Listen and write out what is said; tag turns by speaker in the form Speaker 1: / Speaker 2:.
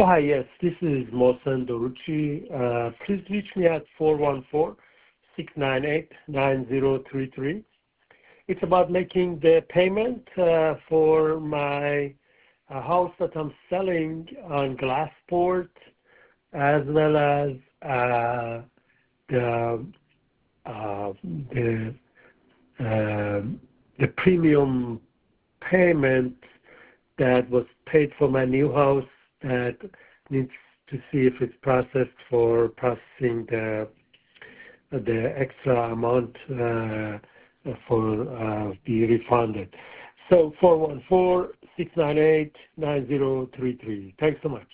Speaker 1: Oh, hi, yes, this is Mohsen Dorucci. Please reach me at 414-698-9033. It's about making the payment for my house that I'm selling on Glassport, as well as the the the premium payment that was paid for my new house that needs to see if it's processed for processing the extra amount for be refunded. So 414-698-9033. Thanks so much.